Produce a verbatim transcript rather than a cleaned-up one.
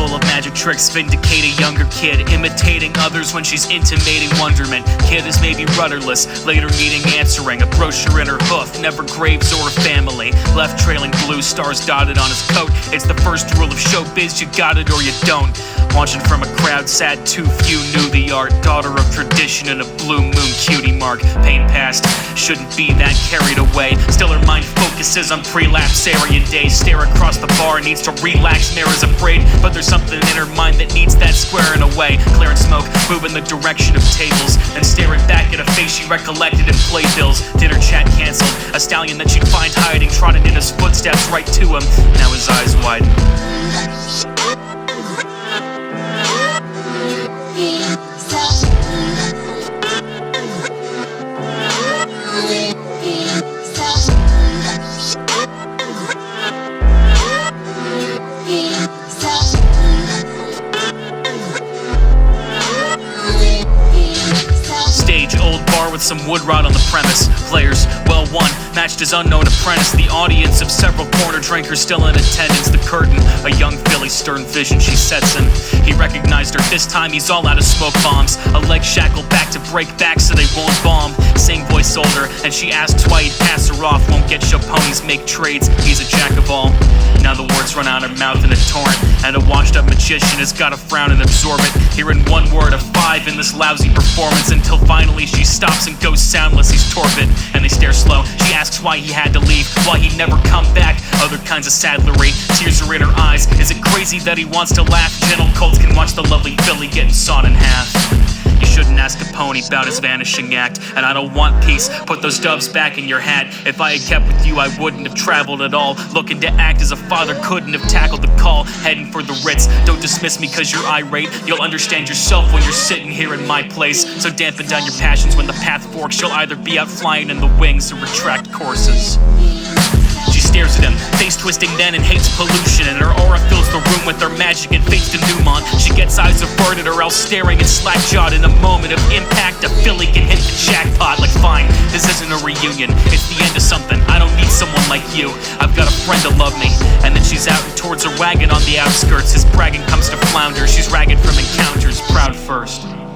full of magic tricks vindicate a younger kid, imitating others when she's intimating wonderment. Kid is maybe rudderless, later needing answering. A brochure in her hoof, never graves or a family. Left trailing blue stars dotted on his coat. It's the first rule of showbiz, you got it or you don't. Watching from a crowd, sad too few knew the art. Daughter of tradition and a blue moon cutie mark. Pain past, shouldn't be that carried away. Still her mind focuses on prelapsarian days. Stare across the bar, needs to relax, Mara's afraid. But there's something in her mind that needs that squaring away. Clearing smoke, moving the direction of tables, and staring back at a face she recollected in playbills. Dinner chat cancelled, a stallion that she'd find hiding, trotting in his footsteps right to him. Now his eyes widen. Stage, old bar with some wood rot on the premise. Players, well one, matched his unknown apprentice. The audience of several corner drinkers still in attendance. The curtain, a young filly, stern vision she sets in. He recognized her, this time he's all out of smoke bombs. A leg shackled back to break back so they won't bomb. Same voice older, and she asks why he'd pass her off. Won't get show ponies, make trades, he's a jack of all. Now the words run out her mouth in a torrent, and a washed up magician has got to frown and absorb it. Hearing one word of five in this lousy performance, until finally she stops and goes soundless. He's torpid, and they stare slow. She asks why he had to leave, why he'd never come back. Other kinds of saddlery, tears are in her eyes. Is it crazy that he wants to laugh? Gentle colts can watch the lovely filly getting sawed in half. You shouldn't ask a pony about his vanishing act, and I don't want peace, put those doves back in your hat. If I had kept with you, I wouldn't have traveled at all. Looking to act as a father couldn't have tackled the call. Heading for the Ritz, don't dismiss me cause you're irate. You'll understand yourself when you're sitting here in my place. So dampen down your passions when the path forks. You'll either be out flying in the wings or retract courses. She stares at him, face twisting then, and hates pollution. And her aura fills the room with her magic and faith to Newmont. She gets eyes averted or else staring and slack-jawed. In a moment of impact, a filly can hit the jackpot. Like fine, this isn't a reunion, it's the end of something. I don't need someone like you, I've got a friend to love me. And then she's out and towards her wagon on the outskirts. His bragging comes to flounder, she's ragged from encounters, proud first.